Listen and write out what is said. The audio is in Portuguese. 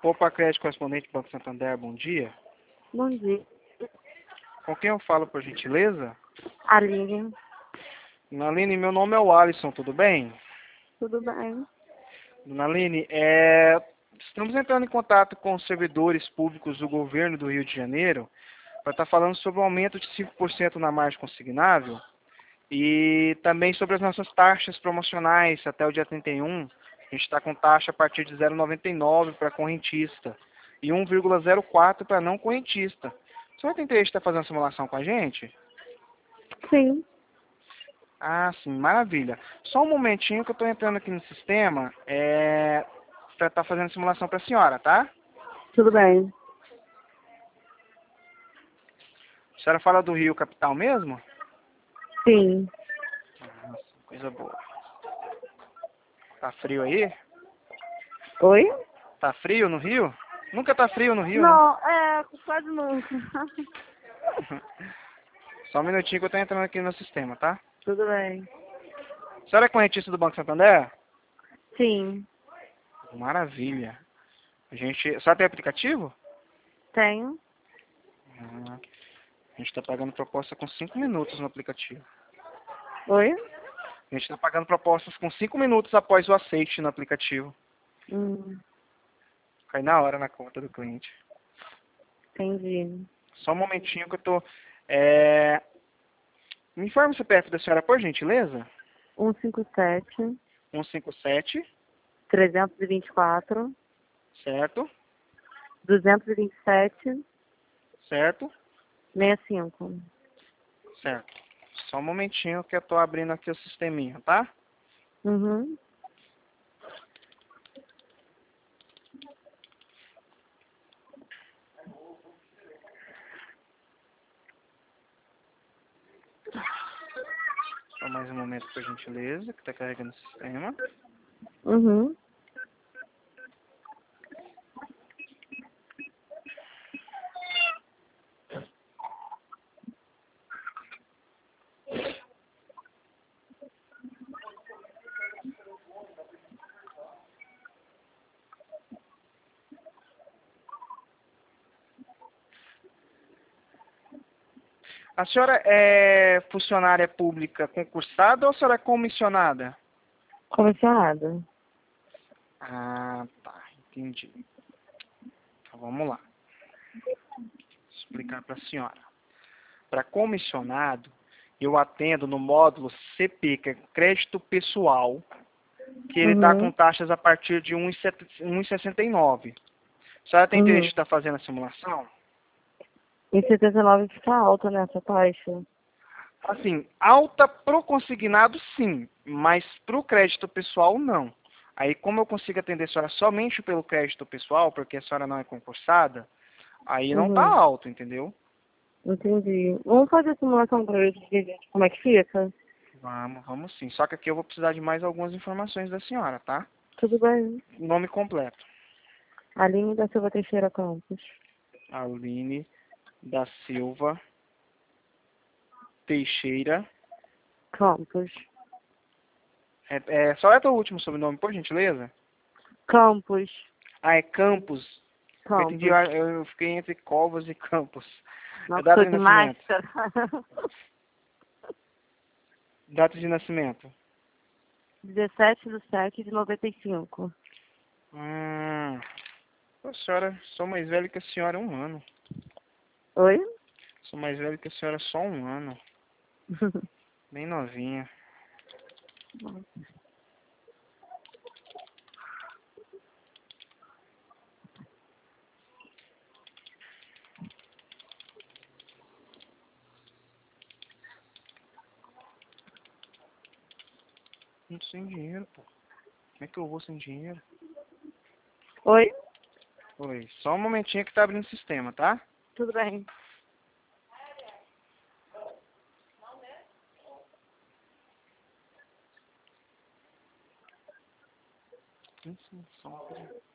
Poupa Crédito Correspondente Banco Santander, bom dia. Bom dia. Com quem eu falo, por gentileza? Aline, Dona Aline, meu nome é o Alisson, tudo bem? tudo bem? Dona Aline, estamos entrando em contato com os servidores públicos do governo do Rio de Janeiro para estar falando sobre o aumento de 5% na margem consignável e também sobre as nossas taxas promocionais até o dia 31. A gente está com taxa a partir de 0,99 para correntista e 1,04 para não correntista. Você vai ter interesse de estar fazendo uma simulação com a gente? Sim, Ah, sim, maravilha. Só um momentinho que eu estou entrando aqui no sistema para estar fazendo a simulação para a senhora, tá? tudo bem. A senhora fala do Rio Capital mesmo? Sim. Nossa, coisa boa. Tá frio aí? Oi? Tá frio no Rio? Nunca tá frio no Rio, né? Não, quase nunca. Só um minutinho que eu estou entrando aqui no sistema, tá? Tudo bem. A senhora é correntista do Banco Santander? Sim, Maravilha. A senhora tem aplicativo? tenho. Ah, a gente está pagando proposta com 5 minutos no aplicativo. Oi? A gente está pagando propostas com 5 minutos após o aceite no aplicativo. Hum, Cai na hora na conta do cliente. entendi. Só um momentinho que eu tô... Me informe o CPF da senhora, por gentileza. 157, 157, 324, certo? 227, Certo? 65. Certo. Só um momentinho que eu tô abrindo aqui o sisteminha, tá? Uhum. Só mais um momento, por gentileza, que tá carregando o sistema. Uhum. A senhora é funcionária pública concursada ou a senhora é comissionada? Comissionado. Ah, tá. Entendi. Então, vamos lá. Vou explicar para a senhora. Para comissionado, eu atendo no módulo CP, que é crédito pessoal, que ele está com Uhum. taxas a partir de 1,69. A senhora tem interesse Uhum. de estar fazendo a simulação? Em 79 fica alta nessa taxa. Assim, alta pro consignado sim, mas pro crédito pessoal não. Aí como eu consigo atender a senhora somente pelo crédito pessoal, porque a senhora não é concursada, aí não tá Uhum. alto, entendeu? Entendi. Vamos fazer a simulação pra ver como é que fica? Vamos sim. Só que aqui eu vou precisar de mais algumas informações da senhora, tá? Tudo bem. Nome completo. Aline da Silva Teixeira Campos. Aline da Silva Teixeira. Campos. Só é o último sobrenome, por gentileza? Campos. Ah, é Campos. Eu entendi, Campos. eu fiquei entre Covas e Campos. Não É que data sou de de nascimento. máscara. Data de nascimento. 17/7/95. A senhora, sou mais velho que a senhora 1 ano. Oi? Sou mais velho que a senhora só 1 ano. Bem novinha. Não tô sem dinheiro, pô. Como é que eu vou sem dinheiro? Oi? Oi, só um momentinho que tá abrindo o sistema, tá? Tudo bem. Só um pouquinho.